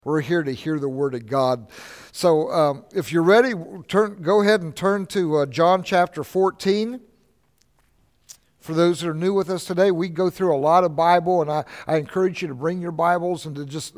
We're here to hear the Word of God. So if you're ready, go ahead and turn to John chapter 14. For those that are new with us today, we go through a lot of Bible, and I encourage you to bring your Bibles and to just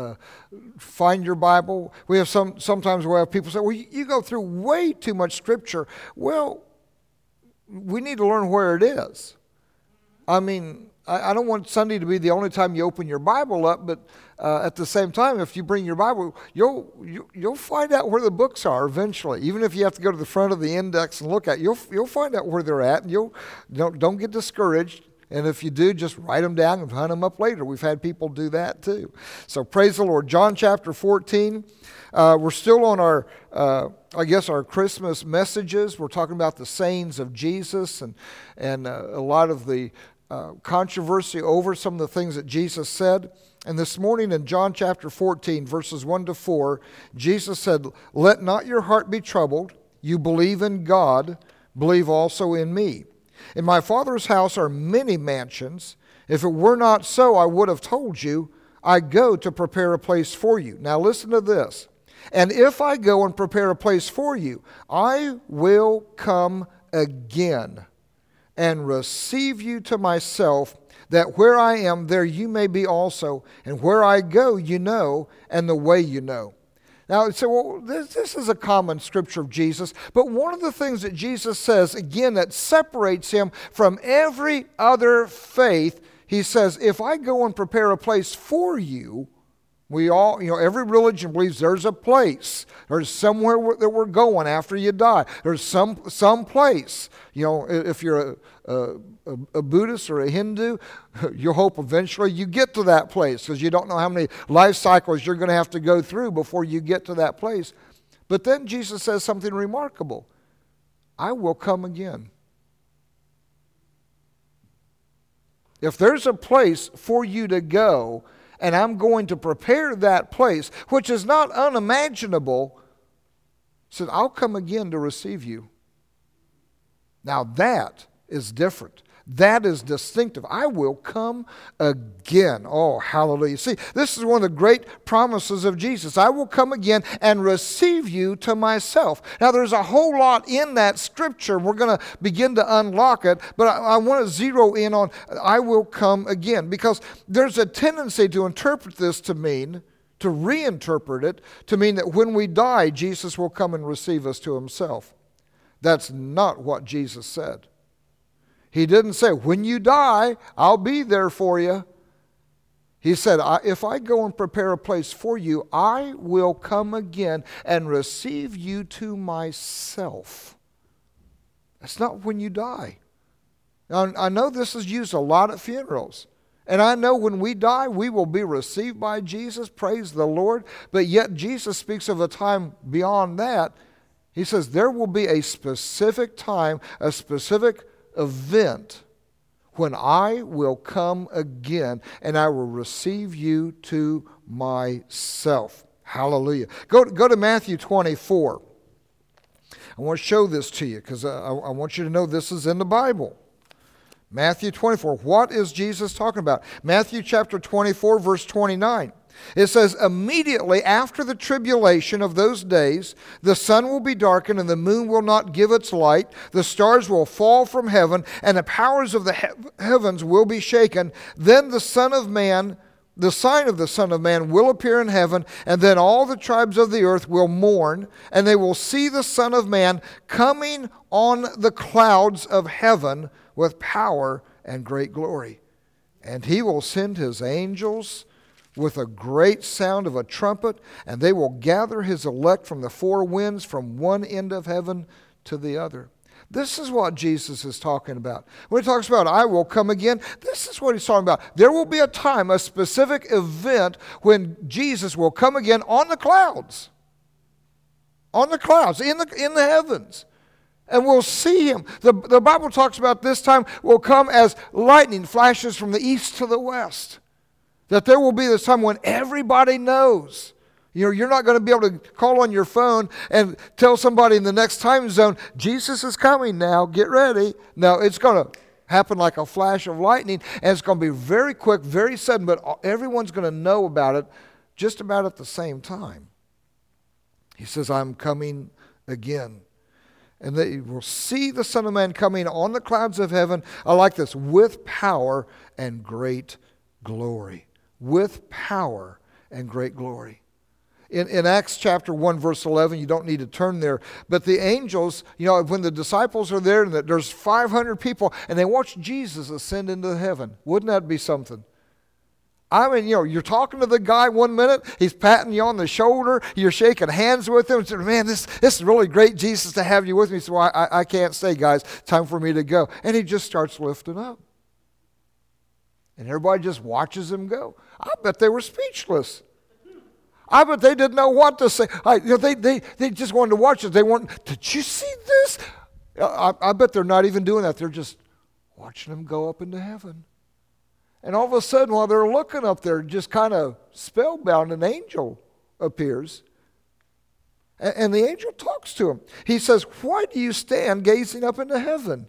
find your Bible. We have sometimes we'll have people say, well, you go through way too much Scripture. Well, we need to learn where it is. I mean, I don't want Sunday to be the only time you open your Bible up, but at the same time, if you bring your Bible, you'll find out where the books are eventually. Even if you have to go to the front of the index and look at it, you'll find out where they're at, and don't get discouraged. And if you do, just write them down and hunt them up later. We've had people do that too. So praise the Lord. John chapter 14. We're still on our Christmas messages. We're talking about the sayings of Jesus and a lot of the controversy over some of the things that Jesus said. And this morning in John chapter 14, verses 1 to 4, Jesus said, "Let not your heart be troubled. You believe in God, believe also in me. In my Father's house are many mansions. If it were not so, I would have told you, I go to prepare a place for you." Now listen to this. "And if I go and prepare a place for you, I will come again and receive you to myself, that where I am, there you may be also. And where I go, you know, and the way you know." Now, so well, this is a common scripture of Jesus, but one of the things that Jesus says, again, that separates him from every other faith, he says, if I go and prepare a place for you, we all, every religion believes there's a place. There's somewhere that we're going after you die. There's some place. If you're a Buddhist or a Hindu, you hope eventually you get to that place because you don't know how many life cycles you're going to have to go through before you get to that place. But then Jesus says something remarkable. I will come again. If there's a place for you to go, and I'm going to prepare that place, which is not unimaginable, said, I'll come again to receive you. Now that is different. That is distinctive. I will come again. Oh, hallelujah. See, this is one of the great promises of Jesus. I will come again and receive you to myself. Now, there's a whole lot in that scripture. We're going to begin to unlock it, but I want to zero in on I will come again, because there's a tendency to interpret this to reinterpret it, to mean that when we die, Jesus will come and receive us to himself. That's not what Jesus said. He didn't say, when you die, I'll be there for you. He said, if I go and prepare a place for you, I will come again and receive you to myself. That's not when you die. Now, I know this is used a lot at funerals. And I know when we die, we will be received by Jesus. Praise the Lord. But yet Jesus speaks of a time beyond that. He says there will be a specific time, a specific event when I will come again and I will receive you to myself. Hallelujah. Go to Matthew 24. I want to show this to you because I want you to know this is in the Bible. Matthew 24. What is Jesus talking about? Matthew chapter 24, verse 29. It says, immediately after the tribulation of those days, the sun will be darkened and the moon will not give its light. The stars will fall from heaven and the powers of the heavens will be shaken. Then the sign of the Son of Man will appear in heaven, and then all the tribes of the earth will mourn, and they will see the Son of Man coming on the clouds of heaven with power and great glory. And he will send his angels with a great sound of a trumpet, and they will gather his elect from the four winds, from one end of heaven to the other. This is what Jesus is talking about. When he talks about, I will come again, this is what he's talking about. There will be a time, a specific event, when Jesus will come again on the clouds. On the clouds, in the heavens. And we'll see him. The Bible talks about this time will come as lightning flashes from the east to the west. That there will be this time when everybody knows. You're not going to be able to call on your phone and tell somebody in the next time zone, Jesus is coming now, get ready. No, it's going to happen like a flash of lightning, and it's going to be very quick, very sudden, but everyone's going to know about it just about at the same time. He says, I'm coming again. And they will see the Son of Man coming on the clouds of heaven. I like this. With power and great glory. With power and great glory. In Acts chapter 1, verse 11, you don't need to turn there, but the angels, when the disciples are there and there's 500 people and they watch Jesus ascend into heaven, wouldn't that be something? I mean, you're talking to the guy 1 minute, he's patting you on the shoulder, you're shaking hands with him, and saying, man, this is really great, Jesus, to have you with me. So I can't stay, guys, time for me to go. And he just starts lifting up. And everybody just watches him go. I bet they were speechless. I bet they didn't know what to say. They just wanted to watch it. They weren't, did you see this? I bet they're not even doing that. They're just watching him go up into heaven. And all of a sudden, while they're looking up there, just kind of spellbound, an angel appears. And the angel talks to him. He says, why do you stand gazing up into heaven?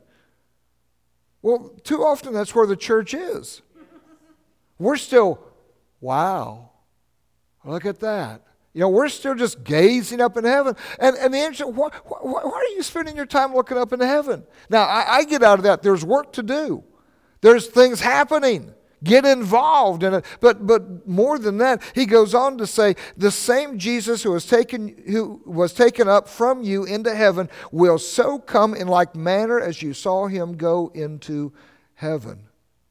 Well, too often that's where the church is. We're still, wow. Look at that. We're still just gazing up in heaven. And the angel, why are you spending your time looking up into heaven? Now, I get out of that. There's work to do. There's things happening. Get involved in it. But more than that, he goes on to say, the same Jesus who was taken up from you into heaven will so come in like manner as you saw him go into heaven.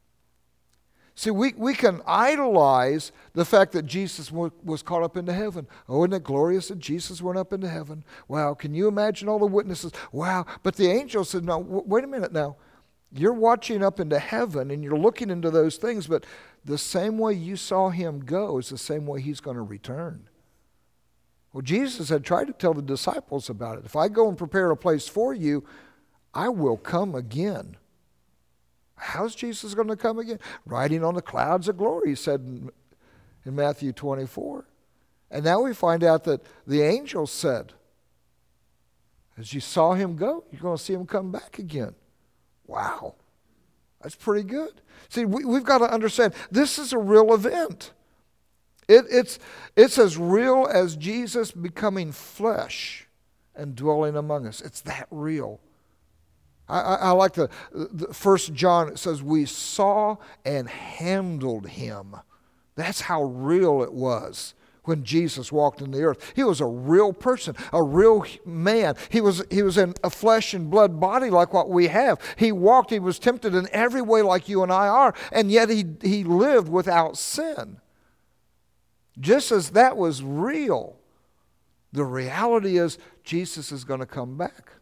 See, we can idolize the fact that Jesus was caught up into heaven. Oh, isn't it glorious that Jesus went up into heaven? Wow, can you imagine all the witnesses? Wow. But the angel said, no, wait a minute now. You're watching up into heaven and you're looking into those things, but the same way you saw him go is the same way he's going to return. Well, Jesus had tried to tell the disciples about it. If I go and prepare a place for you, I will come again. How's Jesus going to come again? Riding on the clouds of glory, he said in Matthew 24. And now we find out that the angel said, as you saw him go, you're going to see him come back again. Wow, that's pretty good. See, we've got to understand, this is a real event. It's as real as Jesus becoming flesh and dwelling among us. It's that real. I like the 1 John, it says, we saw and handled him. That's how real it was when Jesus walked in the earth. He was a real person, a real man. He was in a flesh and blood body like what we have. He walked, he was tempted in every way like you and I are, and yet he lived without sin. Just as that was real, the reality is Jesus is going to come back.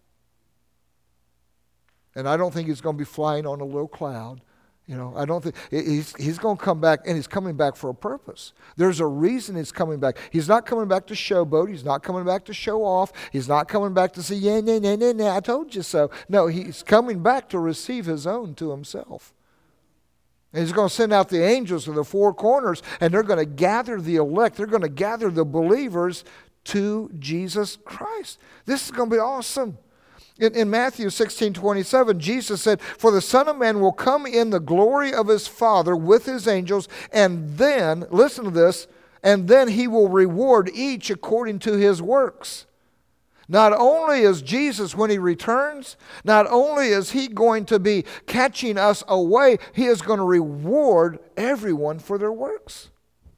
And I don't think he's going to be flying on a little cloud. I don't think he's going to come back, and he's coming back for a purpose. There's a reason he's coming back. He's not coming back to showboat. He's not coming back to show off. He's not coming back to say, yeah, nah, I told you so. No, he's coming back to receive his own to himself. And he's going to send out the angels to the four corners, and they're going to gather the elect. They're going to gather the believers to Jesus Christ. This is going to be awesome. In Matthew 16:27, Jesus said, for the Son of Man will come in the glory of his Father with his angels, and then, listen to this, and then he will reward each according to his works. Not only is Jesus, when he returns, not only is he going to be catching us away, he is going to reward everyone for their works.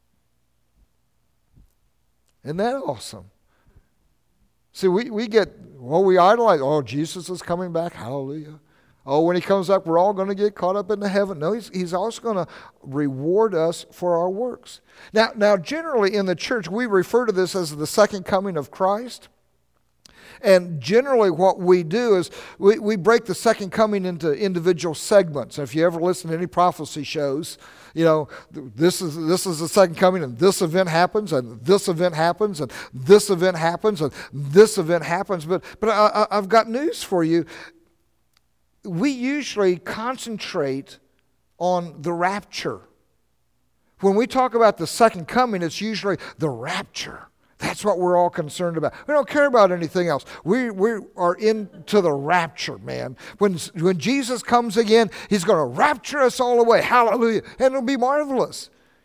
Isn't that awesome? See, we idolize, oh, Jesus is coming back, hallelujah. Oh, when he comes back, we're all going to get caught up into heaven. No, he's also going to reward us for our works. Now, generally in the church, we refer to this as the second coming of Christ. And generally what we do is we break the second coming into individual segments. If you ever listen to any prophecy shows, this is the second coming, and this event happens, and this event happens, and this event happens, and this event happens. But I've got news for you. We usually concentrate on the rapture. When we talk about the second coming, it's usually the rapture. That's what we're all concerned about. We don't care about anything else. We are into the rapture, man. When Jesus comes again, he's going to rapture us all away. Hallelujah. And it'll be marvelous.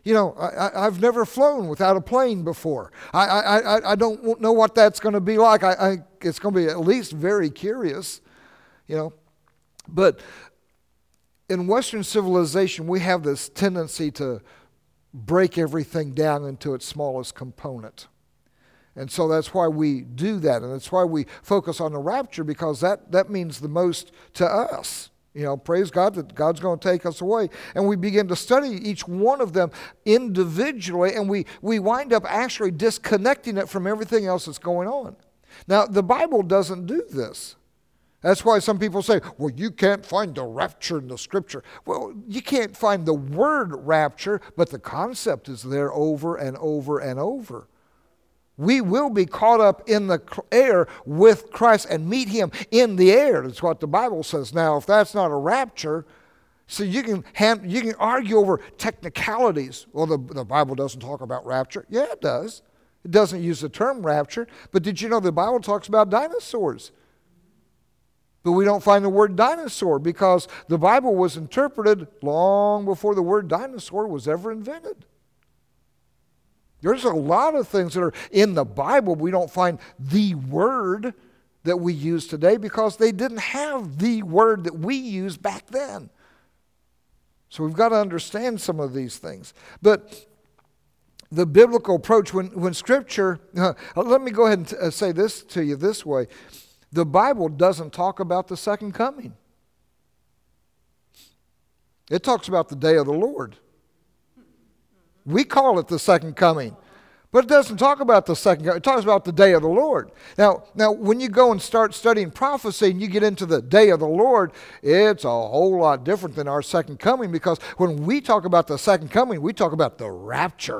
I've never flown without a plane before. I don't know what that's going to be like. It's going to be at least very curious, But in Western civilization, we have this tendency to break everything down into its smallest component. And so that's why we do that. And that's why we focus on the rapture, because that means the most to us. Praise God that God's going to take us away. And we begin to study each one of them individually, and we wind up actually disconnecting it from everything else that's going on. Now, the Bible doesn't do this. That's why some people say, well, you can't find the rapture in the Scripture. Well, you can't find the word rapture, but the concept is there over and over and over. We will be caught up in the air with Christ and meet Him in the air. That's what the Bible says. Now, if that's not a rapture, so you can argue over technicalities. Well, the Bible doesn't talk about rapture. Yeah, it does. It doesn't use the term rapture. But did you know the Bible talks about dinosaurs? But we don't find the word dinosaur because the Bible was interpreted long before the word dinosaur was ever invented. There's a lot of things that are in the Bible we don't find the word that we use today because they didn't have the word that we used back then. So we've got to understand some of these things. But the biblical approach, when Scripture, let me go ahead and say this to you this way. The Bible doesn't talk about the second coming. It talks about the day of the Lord. We call it the second coming. But it doesn't talk about the second coming. It talks about the day of the Lord. Now, when you go and start studying prophecy and you get into the day of the Lord, it's a whole lot different than our second coming, because when we talk about the second coming, we talk about the rapture.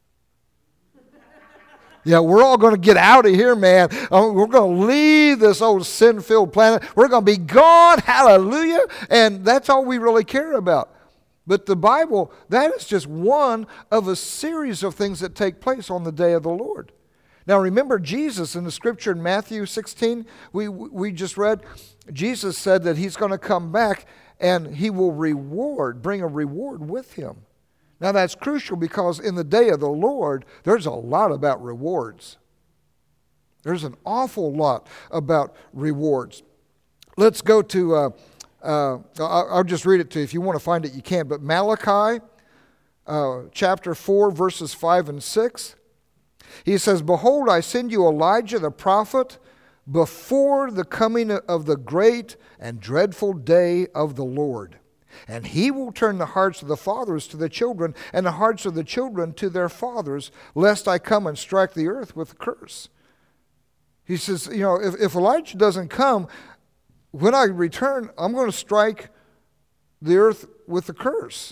Yeah, we're all going to get out of here, man. We're going to leave this old sin-filled planet. We're going to be gone. Hallelujah. And that's all we really care about. But the Bible, that is just one of a series of things that take place on the day of the Lord. Now remember Jesus in the Scripture in Matthew 16, we just read, Jesus said that He's going to come back and He will bring a reward with Him. Now that's crucial because in the day of the Lord, there's a lot about rewards. There's an awful lot about rewards. Let's go to... I'll just read it to you. If you want to find it, you can. But Malachi chapter 4, verses 5 and 6. He says, "Behold, I send you Elijah the prophet before the coming of the great and dreadful day of the Lord. And he will turn the hearts of the fathers to the children, and the hearts of the children to their fathers, lest I come and strike the earth with a curse." He says, if Elijah doesn't come, when I return, I'm going to strike the earth with a curse,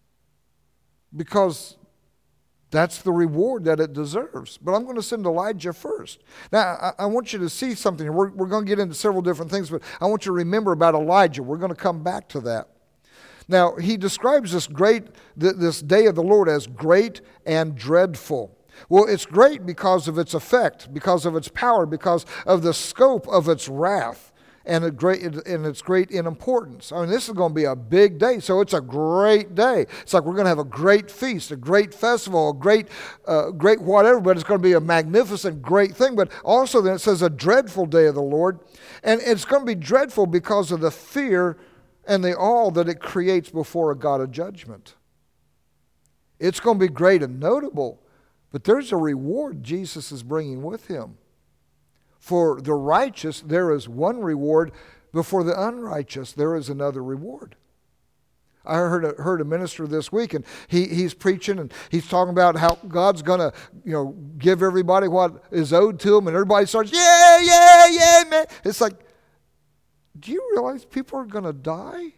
because that's the reward that it deserves. But I'm going to send Elijah first. Now, I want you to see something. We're going to get into several different things, but I want you to remember about Elijah. We're going to come back to that. Now, he describes this day of the Lord as great and dreadful. Well, it's great because of its effect, because of its power, because of the scope of its wrath. And it's great in importance. I mean, this is going to be a big day, so it's a great day. It's like we're going to have a great feast, a great festival, a great whatever, but it's going to be a magnificent, great thing. But also then it says a dreadful day of the Lord. And it's going to be dreadful because of the fear and the awe that it creates before a God of judgment. It's going to be great and notable, but there's a reward Jesus is bringing with Him. For the righteous, there is one reward, but for the unrighteous, there is another reward. I heard a minister this week, and he's preaching, and he's talking about how God's going to, give everybody what is owed to them, and everybody starts, yeah, man. It's like, do you realize people are going to die?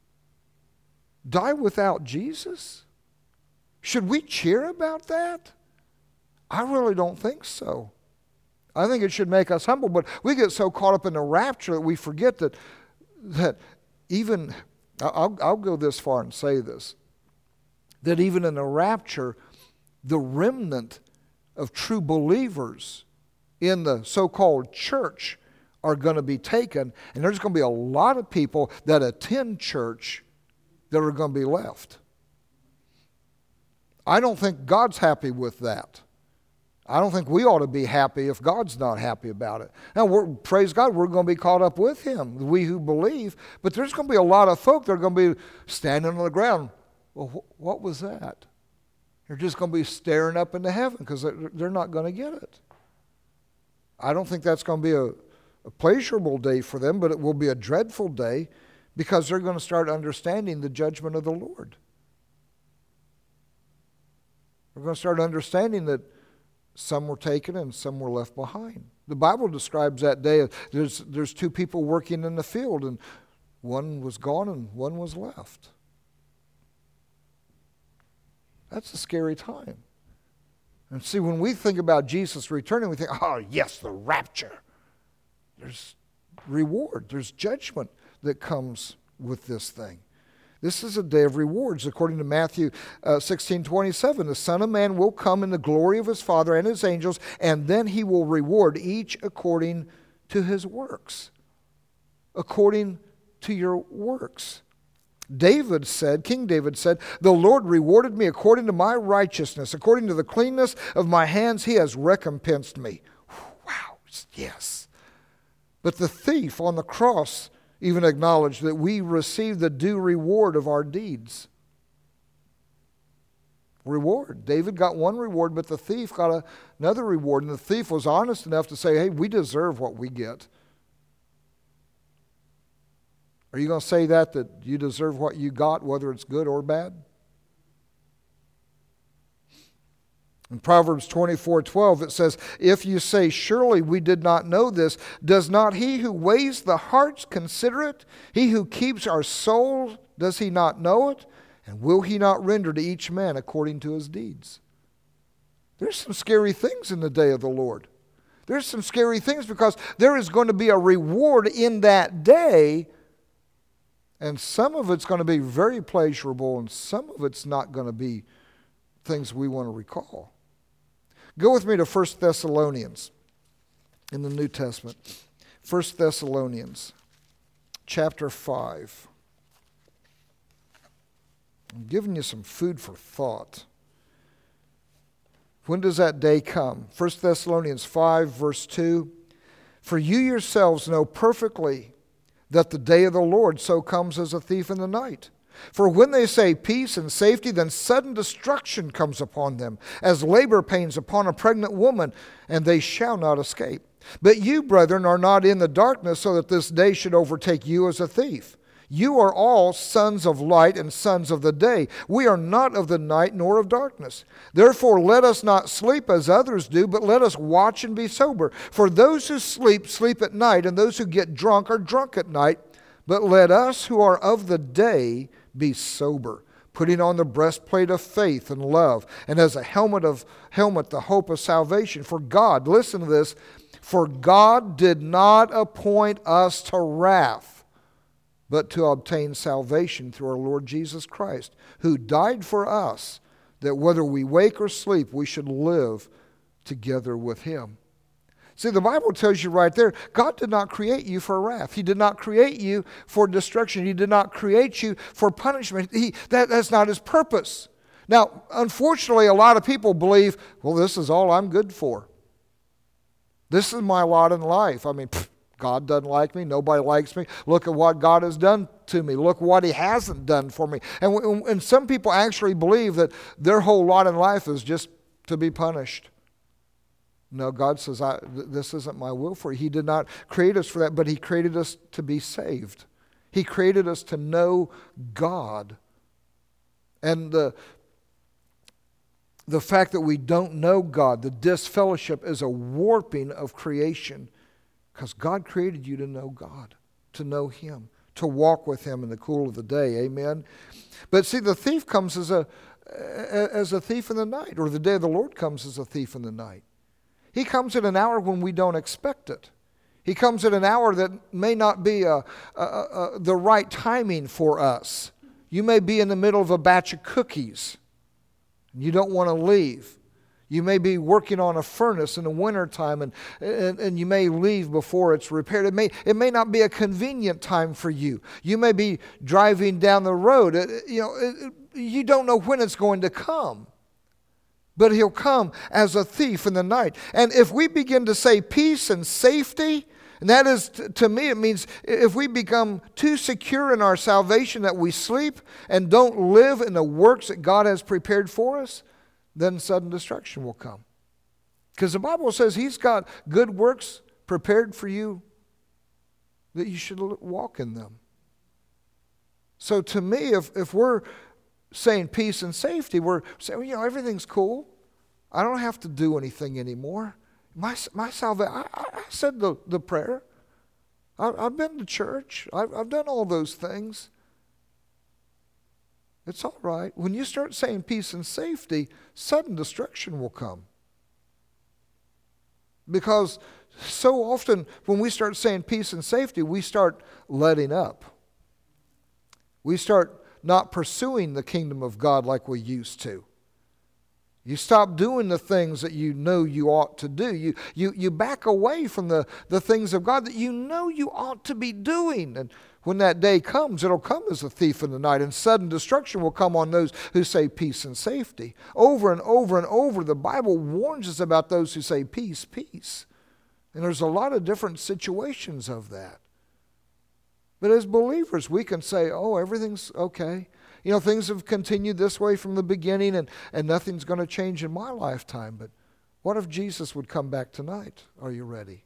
Die without Jesus? Should we cheer about that? I really don't think so. I think it should make us humble, but we get so caught up in the rapture that we forget that even, I'll go this far and say this, that even in the rapture, the remnant of true believers in the so-called church are going to be taken, and there's going to be a lot of people that attend church that are going to be left. I don't think God's happy with that. I don't think we ought to be happy if God's not happy about it. Now, praise God, we're going to be caught up with Him, we who believe. But there's going to be a lot of folk that are going to be standing on the ground. Well, what was that? They're just going to be staring up into heaven because they're not going to get it. I don't think that's going to be a pleasurable day for them, but it will be a dreadful day because they're going to start understanding the judgment of the Lord. We're going to start understanding that some were taken and some were left behind. The Bible describes that day. There's two people working in the field, and one was gone and one was left. That's a scary time. And see, when we think about Jesus returning, we think, oh, yes, the rapture. There's reward. There's judgment that comes with this thing. This is a day of rewards. According to Matthew 16:27, the Son of Man will come in the glory of His Father and His angels, and then He will reward each according to his works. According to your works. King David said, the Lord rewarded me according to my righteousness. According to the cleanness of my hands, He has recompensed me. Wow, yes. But the thief on the cross even acknowledged that we receive the due reward of our deeds. Reward. David got one reward, but the thief got another reward. And the thief was honest enough to say, hey, we deserve what we get. Are you going to say that you deserve what you got, whether it's good or bad? In Proverbs 24:12 it says, if you say, surely we did not know this, does not He who weighs the hearts consider it? He who keeps our soul, does He not know it? And will He not render to each man according to his deeds? There's some scary things in the day of the Lord. There's some scary things because there is going to be a reward in that day, and some of it's going to be very pleasurable and some of it's not going to be things we want to recall. Go with me to 1 Thessalonians in the New Testament. 1 Thessalonians chapter 5. I'm giving you some food for thought. When does that day come? 1 Thessalonians 5 verse 2. For you yourselves know perfectly that the day of the Lord so comes as a thief in the night. For when they say peace and safety, then sudden destruction comes upon them, as labor pains upon a pregnant woman, and they shall not escape. But you, brethren, are not in the darkness, so that this day should overtake you as a thief. You are all sons of light and sons of the day. We are not of the night nor of darkness. Therefore let us not sleep as others do, but let us watch and be sober. For those who sleep, sleep at night, and those who get drunk are drunk at night. But let us who are of the day be sober, putting on the breastplate of faith and love, and as a helmet the hope of salvation. For God, listen to this, for God did not appoint us to wrath, but to obtain salvation through our Lord Jesus Christ, who died for us, that whether we wake or sleep, we should live together with Him. See, the Bible tells you right there, God did not create you for wrath. He did not create you for destruction. He did not create you for punishment. That's not His purpose. Now, unfortunately, a lot of people believe, well, this is all I'm good for. This is my lot in life. I mean, God doesn't like me. Nobody likes me. Look at what God has done to me. Look what He hasn't done for me. And some people actually believe that their whole lot in life is just to be punished. No, God says, this isn't my will for you. He did not create us for that, but He created us to be saved. He created us to know God. And the fact that we don't know God, the disfellowship, is a warping of creation. Because God created you to know God, to know Him, to walk with Him in the cool of the day. Amen? But see, the thief comes as a thief in the night, or the day of the Lord comes as a thief in the night. He comes at an hour when we don't expect it. He comes at an hour that may not be the right timing for us. You may be in the middle of a batch of cookies. And you don't want to leave. You may be working on a furnace in the wintertime and you may leave before it's repaired. It may not be a convenient time for you. You may be driving down the road. You don't know when it's going to come. but he'll come as a thief in the night. And if we begin to say peace and safety, and that is, to me, it means if we become too secure in our salvation that we sleep and don't live in the works that God has prepared for us, then sudden destruction will come. Because the Bible says he's got good works prepared for you, that you should walk in them. So to me, if we're saying peace and safety, we're saying, well, everything's cool. I don't have to do anything anymore. My salvation, I said the prayer. I've been to church. I've done all those things. It's all right. When you start saying peace and safety, sudden destruction will come. Because so often when we start saying peace and safety, we start letting up. We start not pursuing the kingdom of God like we used to. You stop doing the things that you know you ought to do. You back away from the things of God that you know you ought to be doing. And when that day comes, it'll come as a thief in the night, and sudden destruction will come on those who say peace and safety. Over and over and over, the Bible warns us about those who say peace, peace. And there's a lot of different situations of that. But as believers, we can say, oh, everything's okay. Things have continued this way from the beginning, and nothing's going to change in my lifetime. But what if Jesus would come back tonight? Are you ready?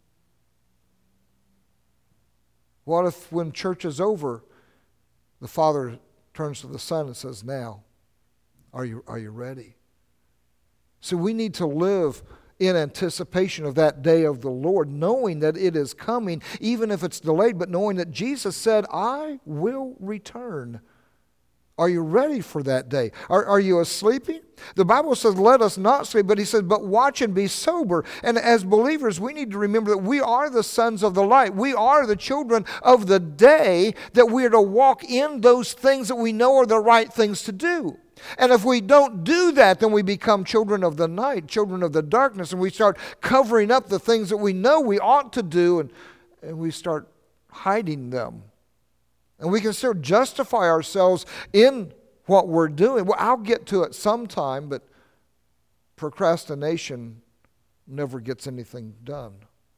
What if when church is over, the Father turns to the Son and says, now, are you ready? So we need to live in anticipation of that day of the Lord, knowing that it is coming, even if it's delayed, but knowing that Jesus said, I will return. Are you ready for that day? Are you sleeping? The Bible says, let us not sleep, but he says, but watch and be sober. And as believers, we need to remember that we are the sons of the light. We are the children of the day, that we are to walk in those things that we know are the right things to do. And if we don't do that, then we become children of the night, children of the darkness, and we start covering up the things that we know we ought to do, and we start hiding them. And we can still justify ourselves in what we're doing. Well, I'll get to it sometime, but procrastination never gets anything done.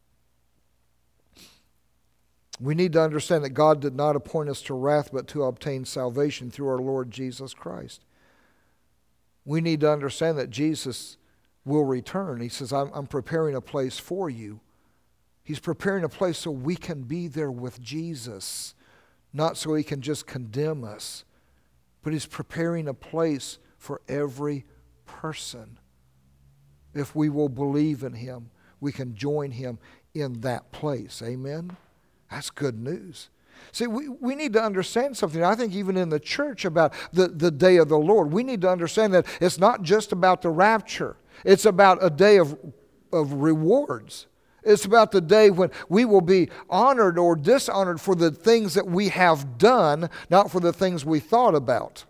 We need to understand that God did not appoint us to wrath, but to obtain salvation through our Lord Jesus Christ. We need to understand that Jesus will return. He says, I'm preparing a place for you. He's preparing a place so we can be there with Jesus. Not so he can just condemn us, but he's preparing a place for every person. If we will believe in him, we can join him in that place. Amen? That's good news. See, we need to understand something, I think even in the church, about the day of the Lord. We need to understand that it's not just about the rapture. It's about a day of rewards. It's about the day when we will be honored or dishonored for the things that we have done, not for the things we thought about.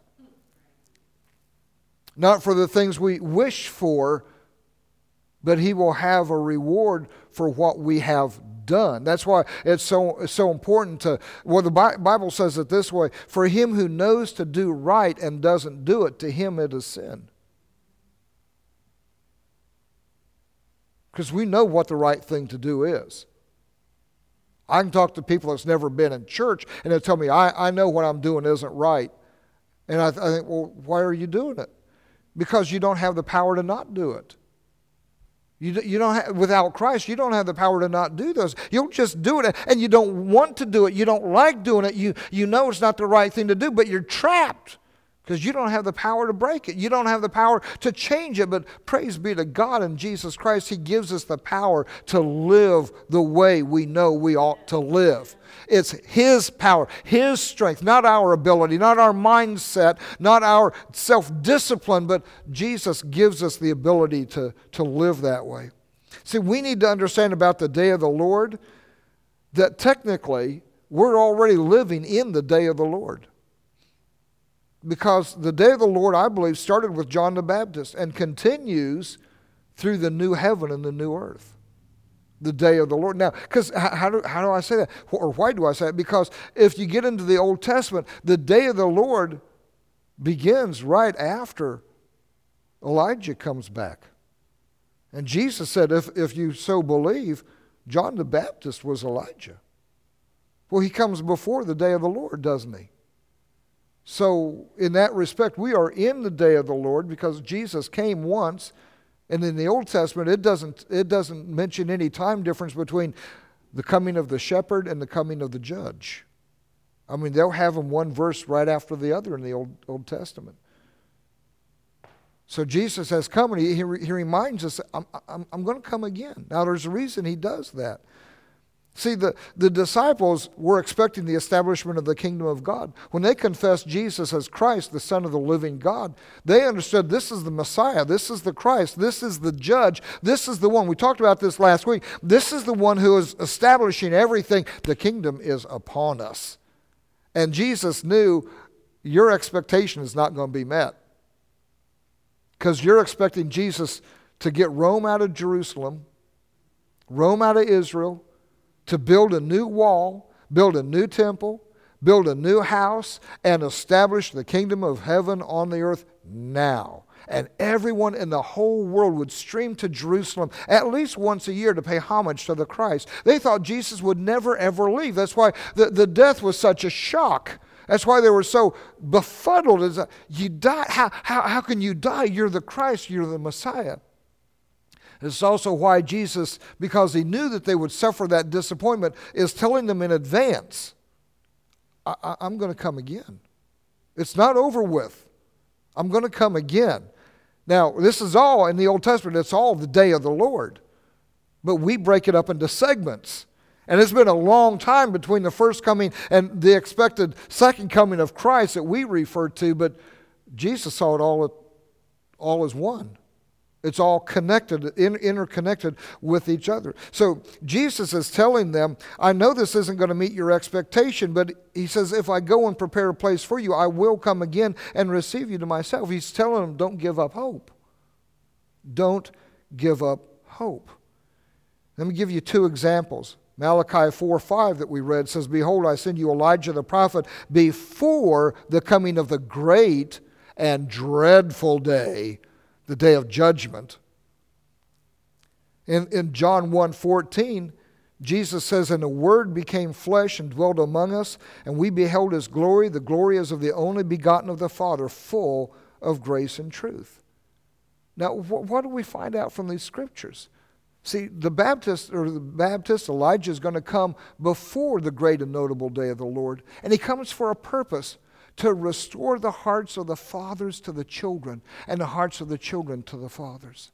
Not for the things we wish for, but he will have a reward for what we have done. That's why it's so important to, well, the Bible says it this way, for him who knows to do right and doesn't do it, to him it is sin. Because we know what the right thing to do is. I can talk to people that's never been in church, and they'll tell me, I know what I'm doing isn't right. And I think, well, why are you doing it? Because you don't have the power to not do it. You don't have, without Christ, you don't have the power to not do those. You'll just do it, and you don't want to do it. You don't like doing it. You know it's not the right thing to do, but you're trapped. Because you don't have the power to break it. You don't have the power to change it. But praise be to God in Jesus Christ. He gives us the power to live the way we know we ought to live. It's his power, his strength, not our ability, not our mindset, not our self-discipline, but Jesus gives us the ability to live that way. See, we need to understand about the day of the Lord that technically we're already living in the day of the Lord. Because the day of the Lord, I believe, started with John the Baptist and continues through the new heaven and the new earth. The day of the Lord. Now, because how do I say that? Or why do I say that? Because if you get into the Old Testament, the day of the Lord begins right after Elijah comes back. And Jesus said, if you so believe, John the Baptist was Elijah. Well, he comes before the day of the Lord, doesn't he? So in that respect, we are in the day of the Lord because Jesus came once. And in the Old Testament, it doesn't mention any time difference between the coming of the shepherd and the coming of the judge. I mean, they'll have them one verse right after the other in the Old Testament. So Jesus has come, and he reminds us, I'm going to come again. Now, there's a reason he does that. See, the disciples were expecting the establishment of the kingdom of God. When they confessed Jesus as Christ, the Son of the living God, they understood this is the Messiah, this is the Christ, this is the judge, this is the one. We talked about this last week. This is the one who is establishing everything. The kingdom is upon us. And Jesus knew your expectation is not going to be met. Because you're expecting Jesus to get Rome out of Jerusalem, Rome out of Israel, to build a new wall, build a new temple, build a new house, and establish the kingdom of heaven on the earth now. And everyone in the whole world would stream to Jerusalem at least once a year to pay homage to the Christ. They thought Jesus would never, ever leave. That's why the death was such a shock. That's why they were so befuddled. You die. How can you die? You're the Christ. You're the Messiah. It's also why Jesus, because he knew that they would suffer that disappointment, is telling them in advance, I'm going to come again. It's not over with. I'm going to come again. Now, this is all in the Old Testament. It's all the day of the Lord. But we break it up into segments. And it's been a long time between the first coming and the expected second coming of Christ that we refer to, but Jesus saw it all as one. It's all connected, interconnected with each other. So Jesus is telling them, I know this isn't going to meet your expectation, but he says, if I go and prepare a place for you, I will come again and receive you to myself. He's telling them, don't give up hope. Don't give up hope. Let me give you two examples. Malachi 4:5 that we read says, behold, I send you Elijah the prophet before the coming of the great and dreadful day, the day of judgment. In John 1:14, Jesus says, and the Word became flesh and dwelt among us, and we beheld His glory. The glory is of the only begotten of the Father, full of grace and truth. Now, what do we find out from these scriptures? See, the Baptist Elijah is going to come before the great and notable day of the Lord. And he comes for a purpose, to restore the hearts of the fathers to the children and the hearts of the children to the fathers.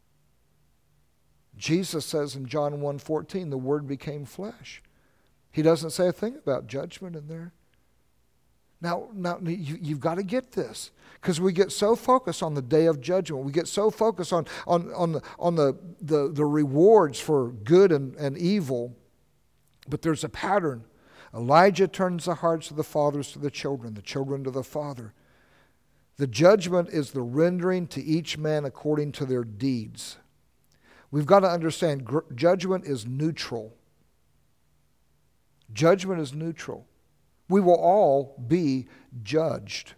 Jesus says in John 1:14, the Word became flesh. He doesn't say a thing about judgment in there. Now you've got to get this, because we get so focused on the day of judgment. We get so focused on the rewards for good and evil. But there's a pattern. Elijah turns the hearts of the fathers to the children to the Father. The judgment is the rendering to each man according to their deeds. We've got to understand judgment is neutral. Judgment is neutral. We will all be judged.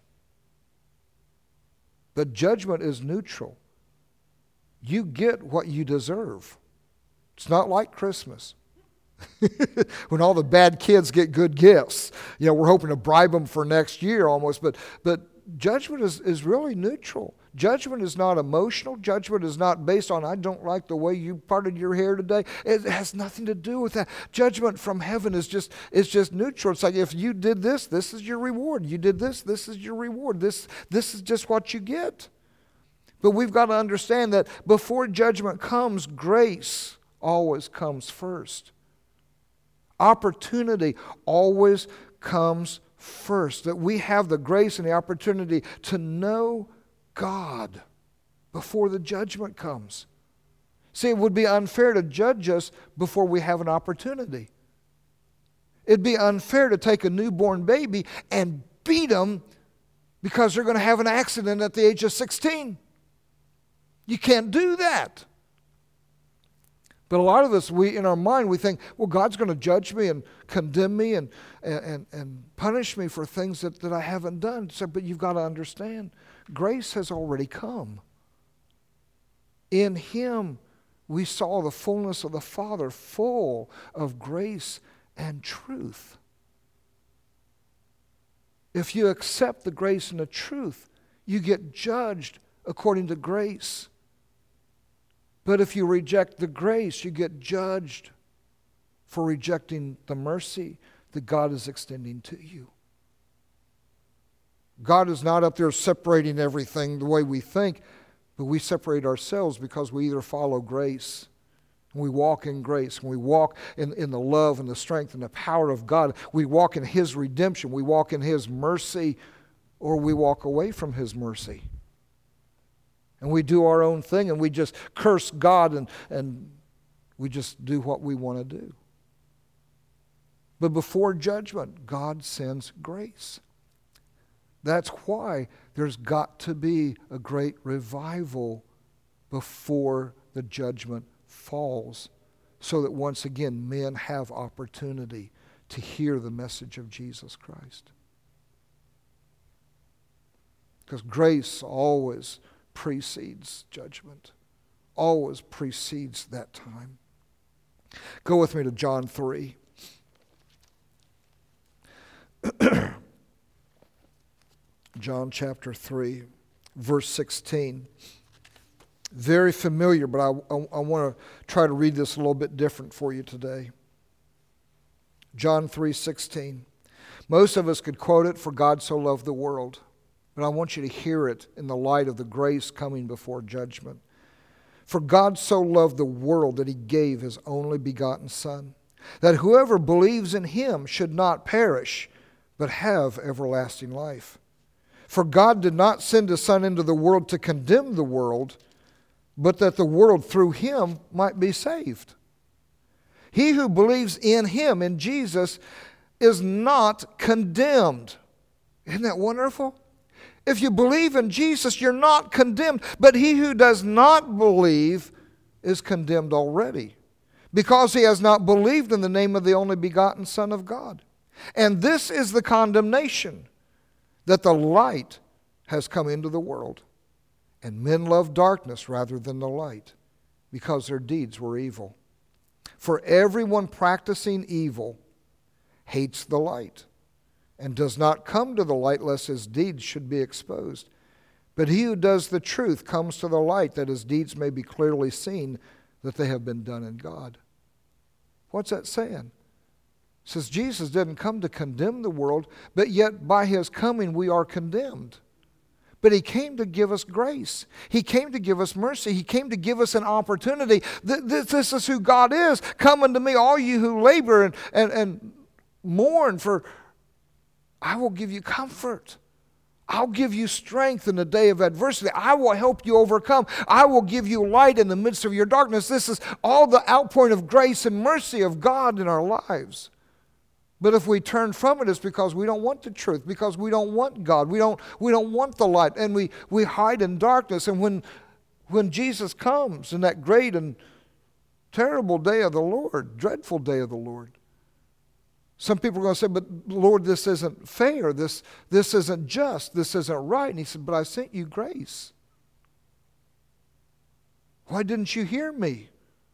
But judgment is neutral. You get what you deserve. It's not like Christmas. When all the bad kids get good gifts. You know, we're hoping to bribe them for next year almost. But judgment is really neutral. Judgment is not emotional. Judgment is not based on, I don't like the way you parted your hair today. It has nothing to do with that. Judgment from heaven is just neutral. It's like, if you did this, this is your reward. You did this, this is your reward. This is just what you get. But we've got to understand that before judgment comes, grace always comes first. Opportunity always comes first. That we have the grace and the opportunity to know God before the judgment comes. See, it would be unfair to judge us before we have an opportunity. It'd be unfair to take a newborn baby and beat them because they're going to have an accident at the age of 16. You can't do that. But a lot of us, in our mind, we think, well, God's going to judge me and condemn me and punish me for things that I haven't done. So, but you've got to understand, grace has already come. In Him we saw the fullness of the Father, full of grace and truth. If you accept the grace and the truth, you get judged according to grace. But if you reject the grace, you get judged for rejecting the mercy that God is extending to you. God is not up there separating everything the way we think, but we separate ourselves because we either follow grace, and we walk in grace, and we walk in the love and the strength and the power of God. We walk in His redemption, we walk in His mercy, or we walk away from His mercy. And we do our own thing, and we just curse God, and we just do what we want to do. But before judgment, God sends grace. That's why there's got to be a great revival before the judgment falls, so that once again men have opportunity to hear the message of Jesus Christ. Because grace always precedes judgment, always precedes that time. Go with me to John 3. John chapter 3, verse 16. Very familiar, but I want to try to read this a little bit different for you today. John 3:16. Most of us could quote it, "For God so loved the world." But I want you to hear it in the light of the grace coming before judgment. "For God so loved the world that He gave His only begotten Son, that whoever believes in Him should not perish, but have everlasting life. For God did not send His Son into the world to condemn the world, but that the world through Him might be saved. He who believes in Him, in Jesus, is not condemned." Isn't that wonderful? If you believe in Jesus, you're not condemned. But he who does not believe is condemned already, because he has not believed in the name of the only begotten Son of God. And this is the condemnation, that the light has come into the world, and men love darkness rather than the light, because their deeds were evil. For everyone practicing evil hates the light, and does not come to the light lest his deeds should be exposed. But he who does the truth comes to the light, that his deeds may be clearly seen that they have been done in God. What's that saying? It says Jesus didn't come to condemn the world, but yet by His coming we are condemned. But He came to give us grace. He came to give us mercy. He came to give us an opportunity. This is who God is. "Come unto me, all you who labor and mourn, for I will give you comfort. I'll give you strength in the day of adversity. I will help you overcome. I will give you light in the midst of your darkness." This is all the outpouring of grace and mercy of God in our lives. But if we turn from it, it's because we don't want the truth, because we don't want God. We don't want the light, and we hide in darkness. And when Jesus comes in that great and terrible day of the Lord, dreadful day of the Lord, some people are going to say, "But Lord, this isn't fair. This isn't just. This isn't right." And He said, "But I sent you grace. Why didn't you hear me?"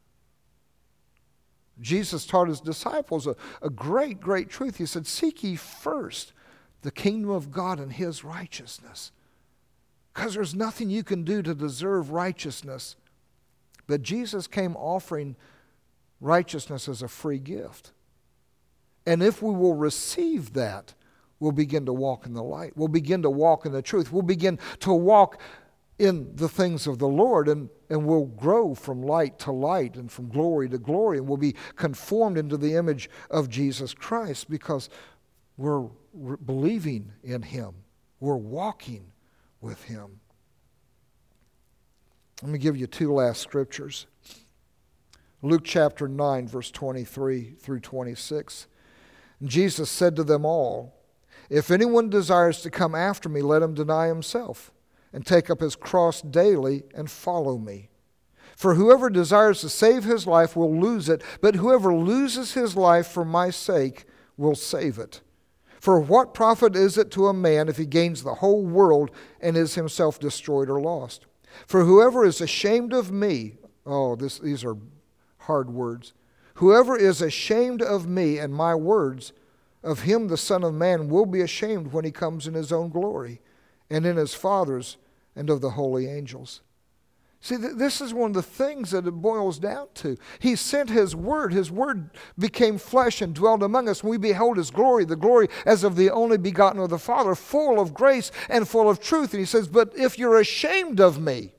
Jesus taught His disciples a great, great truth. He said, "Seek ye first the kingdom of God and His righteousness." Because there's nothing you can do to deserve righteousness. But Jesus came offering righteousness as a free gift. And if we will receive that, we'll begin to walk in the light. We'll begin to walk in the truth. We'll begin to walk in the things of the Lord, and we'll grow from light to light and from glory to glory, and we'll be conformed into the image of Jesus Christ, because we're believing in Him. We're walking with Him. Let me give you two last scriptures. Luke chapter 9, verse 23 through 26. And Jesus said to them all, "If anyone desires to come after me, let him deny himself, and take up his cross daily and follow me. For whoever desires to save his life will lose it, but whoever loses his life for my sake will save it. For what profit is it to a man if he gains the whole world and is himself destroyed or lost? For whoever is ashamed of me, these are hard words. Whoever is ashamed of me and my words, of him the Son of Man will be ashamed when he comes in his own glory, and in his Father's, and of the holy angels. See, this is one of the things that it boils down to. He sent His Word. His Word became flesh and dwelt among us. We behold His glory, the glory as of the only begotten of the Father, full of grace and full of truth. And He says, but if you're ashamed of me,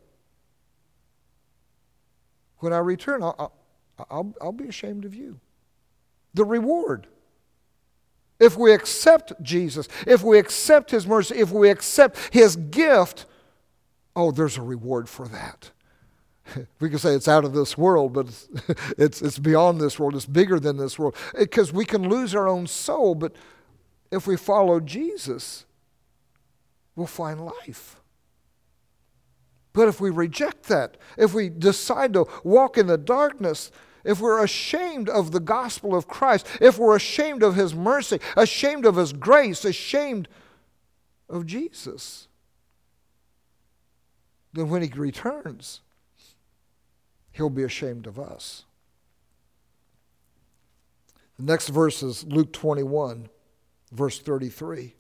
when I return, I'll be ashamed of you. The reward. If we accept Jesus, if we accept His mercy, if we accept His gift, there's a reward for that. We can say it's out of this world, but it's beyond this world. It's bigger than this world. Because we can lose our own soul, but if we follow Jesus, we'll find life. But if we reject that, if we decide to walk in the darkness, if we're ashamed of the gospel of Christ, if we're ashamed of His mercy, ashamed of His grace, ashamed of Jesus, then when He returns, He'll be ashamed of us. The next verse is Luke 21, verse 33.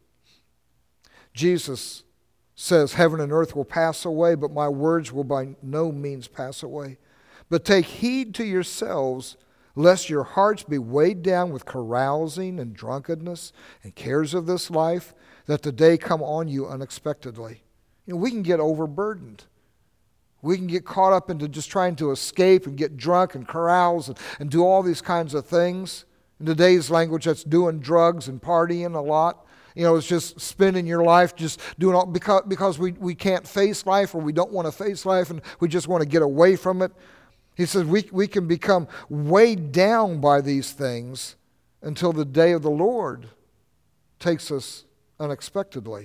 Jesus says, heaven and earth will pass away, but my words will by no means pass away. But take heed to yourselves, lest your hearts be weighed down with carousing and drunkenness and cares of this life, that the day come on you unexpectedly. We can get overburdened. We can get caught up into just trying to escape and get drunk and carouse and do all these kinds of things. In today's language, that's doing drugs and partying a lot. It's just spending your life just doing all because we can't face life, or we don't want to face life, and we just want to get away from it. He says we can become weighed down by these things until the day of the Lord takes us unexpectedly.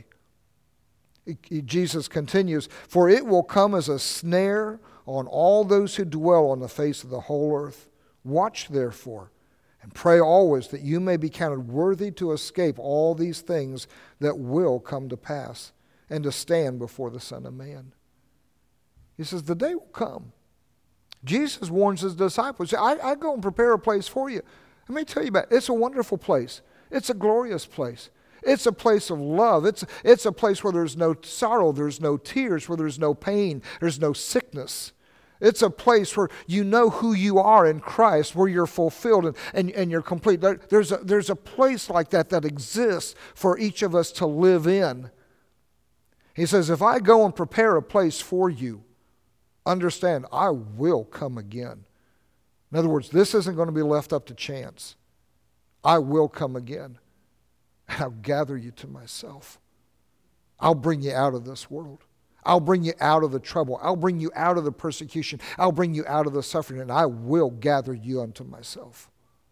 Jesus continues, for it will come as a snare on all those who dwell on the face of the whole earth. Watch therefore, and pray always that you may be counted worthy to escape all these things that will come to pass, and to stand before the Son of Man. He says, the day will come. Jesus warns His disciples, I go and prepare a place for you. Let me tell you about it. It's a wonderful place. It's a glorious place. It's a place of love. It's a place where there's no sorrow, there's no tears, where there's no pain, there's no sickness. It's a place where you know who you are in Christ, where you're fulfilled and you're complete. There's a place like that exists for each of us to live in. He says, if I go and prepare a place for you, understand, I will come again. In other words, this isn't going to be left up to chance. I will come again. And I'll gather you to myself. I'll bring you out of this world. I'll bring you out of the trouble. I'll bring you out of the persecution. I'll bring you out of the suffering, and I will gather you unto myself.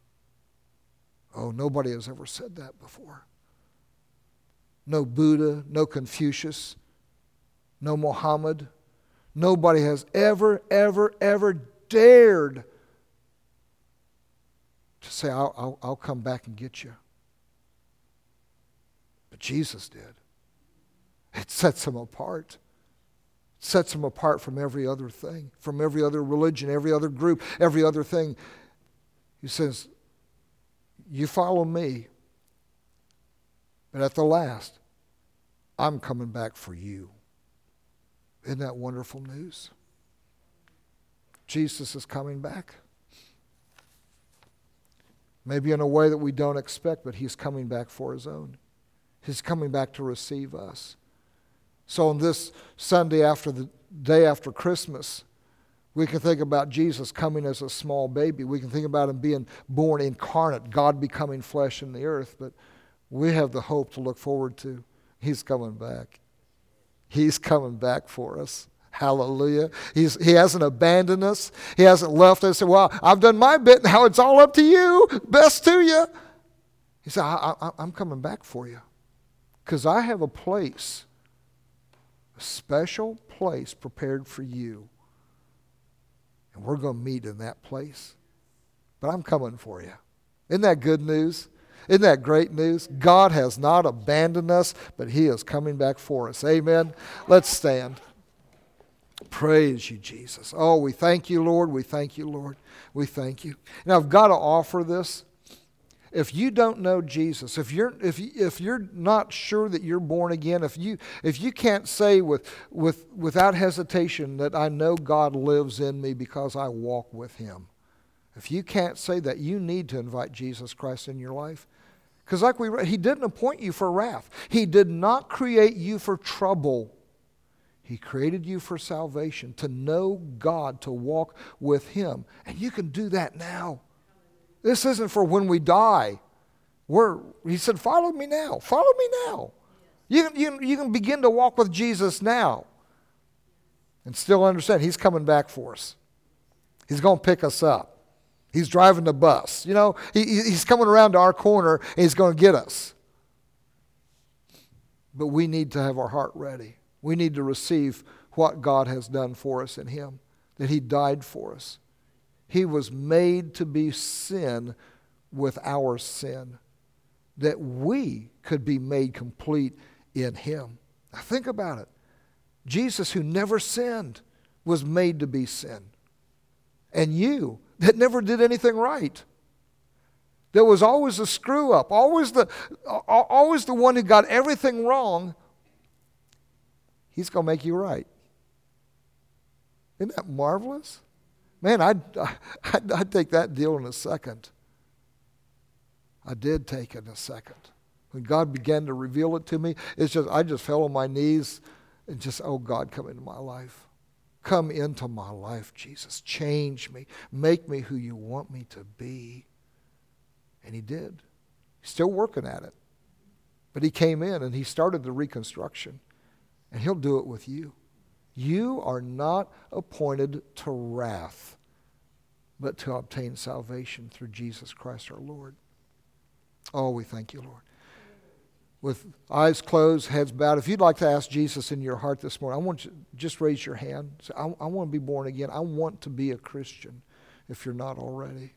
Nobody has ever said that before. No Buddha, no Confucius, no Muhammad. Nobody has ever dared to say, I'll come back and get you. But Jesus did. It sets Him apart. It sets Him apart from every other thing, from every other religion, every other group, every other thing. He says, you follow me, but at the last, I'm coming back for you. Isn't that wonderful news? Jesus is coming back. Maybe in a way that we don't expect, but He's coming back for His own. He's coming back to receive us. So on this Sunday after the day after Christmas, we can think about Jesus coming as a small baby. We can think about Him being born incarnate, God becoming flesh in the earth. But we have the hope to look forward to. He's coming back. He's coming back for us. Hallelujah. He hasn't abandoned us. He hasn't left us and said, well, I've done my bit. Now it's all up to you. Best to you. He said, I'm coming back for you. Because I have a place, a special place prepared for you. And we're going to meet in that place. But I'm coming for you. Isn't that good news? Isn't that great news? God has not abandoned us, but He is coming back for us. Amen. Let's stand. Praise you, Jesus. Oh, we thank you, Lord. We thank you, Lord. We thank you. Now, I've got to offer this. If you don't know Jesus, if you're not sure that you're born again, if you can't say without hesitation that I know God lives in me because I walk with Him, if you can't say that, you need to invite Jesus Christ in your life. Because like we read, He didn't appoint you for wrath. He did not create you for trouble. He created you for salvation, to know God, to walk with Him. And you can do that now. This isn't for when we die. He said, follow me now. Follow me now. You can begin to walk with Jesus now and still understand He's coming back for us. He's going to pick us up. He's driving the bus. You know, He's coming around to our corner and He's going to get us. But we need to have our heart ready. We need to receive what God has done for us in Him, that He died for us. He was made to be sin with our sin, that we could be made complete in Him. Now think about it. Jesus, who never sinned, was made to be sin. And you, that never did anything right, that was always a screw up, always the one who got everything wrong, He's going to make you right. Isn't that marvelous? Man, I'd take that deal in a second. I did take it in a second. When God began to reveal it to me, I just fell on my knees and just, oh God, come into my life. Come into my life, Jesus. Change me. Make me who you want me to be. And He did. He's still working at it. But He came in and He started the reconstruction. And He'll do it with you. You are not appointed to wrath, but to obtain salvation through Jesus Christ our Lord. Oh, we thank you, Lord. With eyes closed, heads bowed, if you'd like to ask Jesus in your heart this morning, I want you to just raise your hand. Say, I want to be born again. I want to be a Christian if you're not already.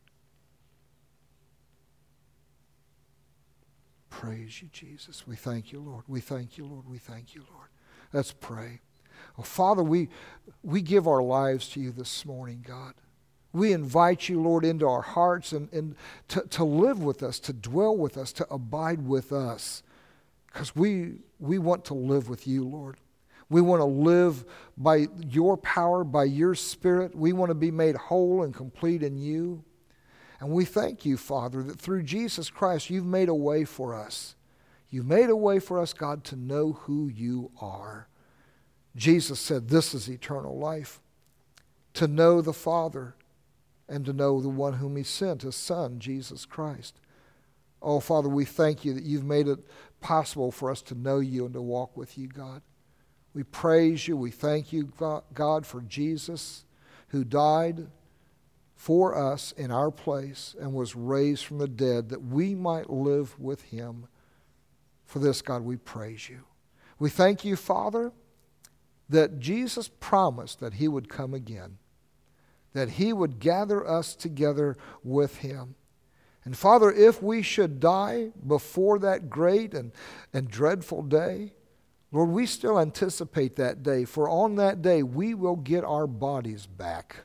Praise you, Jesus. We thank you, Lord. We thank you, Lord. We thank you, Lord. Let's pray. Oh, Father, we give our lives to you this morning, God. We invite you, Lord, into our hearts and to live with us, to dwell with us, to abide with us. Because we want to live with you, Lord. We want to live by your power, by your Spirit. We want to be made whole and complete in you. And we thank you, Father, that through Jesus Christ, you've made a way for us. You've made a way for us, God, to know who you are. Jesus said, this is eternal life, to know the Father and to know the one whom He sent, His Son, Jesus Christ. Oh, Father, we thank you that you've made it possible for us to know you and to walk with you, God. We praise you. We thank you, God, for Jesus, who died for us in our place and was raised from the dead that we might live with Him. For this, God, we praise you. We thank you, Father, that Jesus promised that He would come again, that He would gather us together with Him. And Father, if we should die before that great and dreadful day, Lord, we still anticipate that day, for on that day we will get our bodies back,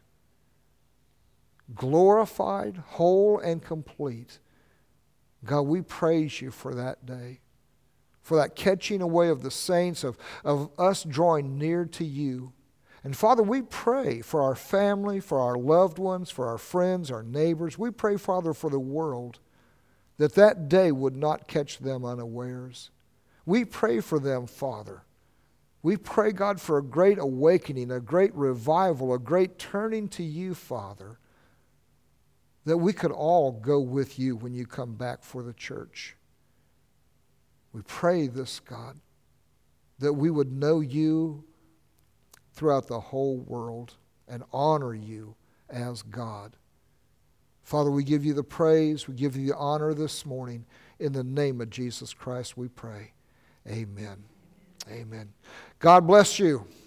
glorified, whole, and complete. God, we praise you for that day, for that catching away of the saints, of us drawing near to you. And Father, we pray for our family, for our loved ones, for our friends, our neighbors. We pray, Father, for the world, that day would not catch them unawares. We pray for them, Father. We pray, God, for a great awakening, a great revival, a great turning to you, Father, that we could all go with you when you come back for the church. We pray this, God, that we would know you throughout the whole world and honor you as God. Father, we give you the praise, we give you the honor this morning. In the name of Jesus Christ we pray. Amen. Amen. God bless you.